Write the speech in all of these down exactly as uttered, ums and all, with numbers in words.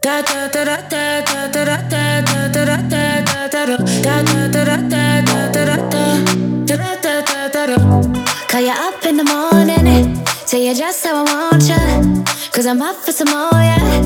Call you up in the morning, tell you just how I want you, cause I'm up for some more, yeah.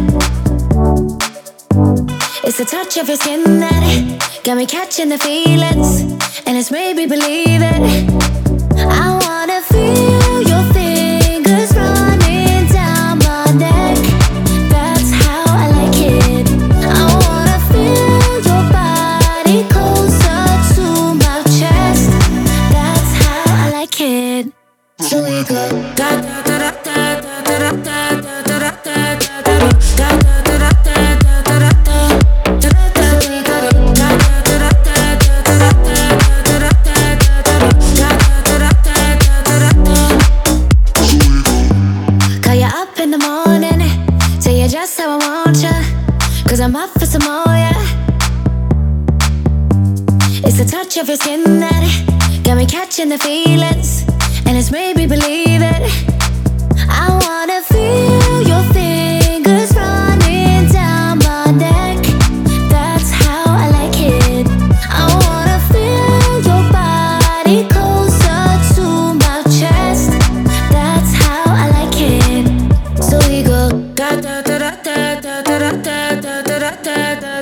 It's the touch of your skin that got me catching the feelings, and it's made me believe it. I wanna feel your fingers running down my neck. That's how I like it. I wanna feel your body closer to my chest. That's how I like it. So we go da da da da da da da da da da da da. Cause I'm up for some more, yeah. It's the touch of your skin that got me catching the feelings, and it's made me believe it. I wanna feel your fingers running down my neck. That's how I like it. I wanna feel your body closer to my chest. That's how I like it. So we go da da da da da da da da da.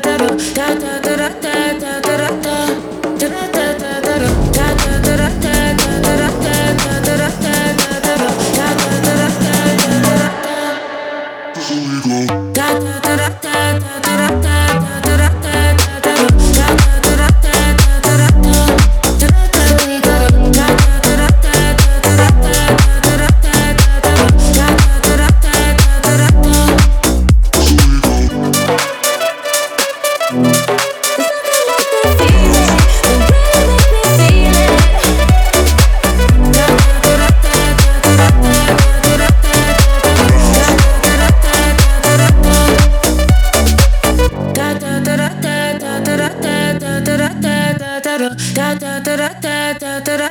Da da da da da da